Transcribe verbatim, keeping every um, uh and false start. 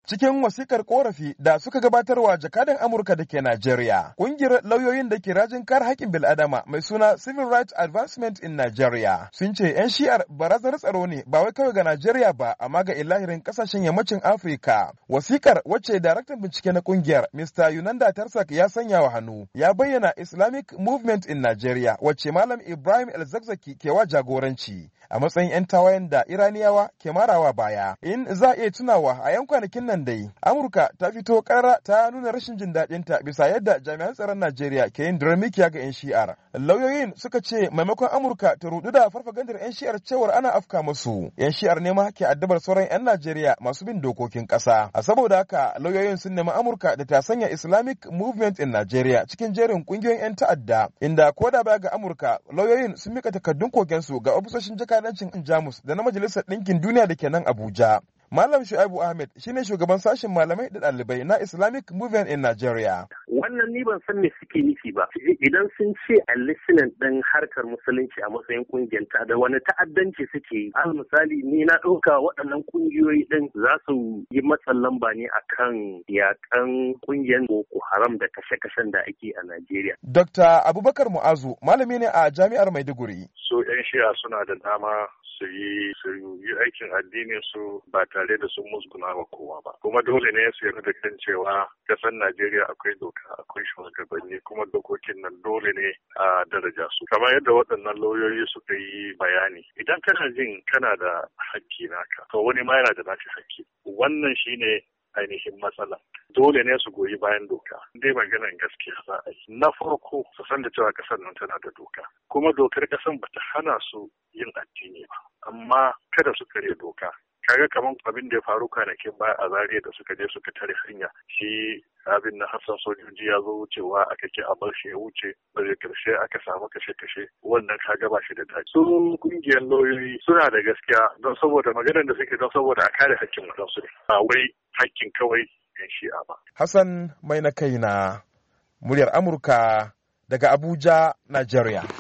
Cikin wasikar korafi da suka gabatarwa jakadan Amurka da ke Najeriya, ƙungiyar lauyoyin da ke rajin kare haƙƙin bil'adama mai suna Civil Rights Advancement in Nigeria sun ce 'yan shi'ar barazanar tsaro ne ba wai kawai ga Najeriya ba amma ga ilahirin ƙasashen yammacin Afirka. Wasikar wacce daraktan bincike na ƙungiyar Mister Yunanda Tarsak ya sanya wa hannu ya bayyana Islamic Movement in Nigeria wacce Malam Ibrahim El-Zakzaki ke wa jagoranci a matsayin 'yan tawayen da Iraniyawa ke marawa baya. In za a iya tunawa a 'yan kwanakin nan dai, Amurka ta fito karara ta nuna rashin jin daɗinta bisa yadda jami'an tsaron Najeriya ke yin diramikiya ga 'yan shi'ar. Lauyoyin suka ce maimakon Amurka ta rudu da farfagandar 'yan shi'ar cewar ana afka musu, 'yan shi'ar ne ma ke addabar sauran 'yan Najeriya masu bin dokokin ƙasa. A saboda haka lauyoyin sun nemi Amurka da ta sanya Islamic Movement in Nigeria cikin jerin ƙungiyoyin 'yan ta'adda, inda ko da baya ga Amurka, lauyoyin sun mika takardun kokensu ga ofisoshin jakadancin Jamus da na Majalisar Ɗinkin Duniya da ke nan Abuja. Malam Shu'aibu Ahmed shine shugaban sashen malamai da ɗalibai na Islamic Movement in Nigeria. Wannan ni ban san me suke nufi ba. Idan sun ce a listening ɗin harkar musulunci a matsayin ƙungiyar ta da wani ta'addanci suke yi. Al misali ni na ɗauka waɗannan ƙungiyoyi ɗin za su yi matsin lamba ne akan yaƙan ƙungiyar Boko Haram da kashe-kashen da ake a Najeriya. Dokta Abubakar Mu'azu malami ne a Jami'ar Maiduguri. So 'yan shi'a suna da dama su yi su yi aikin addinin su ba tare da sun musguna wa kowa ba, kuma dole ne su yarda da kan cewa kasar Najeriya akwai doka, akwai shugabanni, kuma dokokin nan dole ne a daraja su kamar yadda waɗannan lauyoyi suka yi bayani. Idan kana jin kana da hakki naka, to wani ma yana da nashi hakki. Wannan shine ainihin matsala. Dole ne su goyi bayan doka. Dai maganar gaskiya za a yi. Na farko su san da cewa kasar nan tana da doka, kuma dokar kasar bata hana su yin addini ba, amma kada su karya doka. Kaga kamar abin da ya faru kwanakin baya a Zaria da suka je suka tare hanya, shi abin na Hassan sojoji ya zo wucewa aka ke a bar shi ya wuce, daga karshe aka samu kashe-kashe, wannan kaga ba shi da daɗi. Su kungiyar lauyoyi suna da gaskiya don saboda maganar da suke don saboda a kare hakkin wadansu ne, ba wai hakkin kawai yan shi'a ba. Hassan mai na kai na muryar Amurka daga Abuja, Najeriya.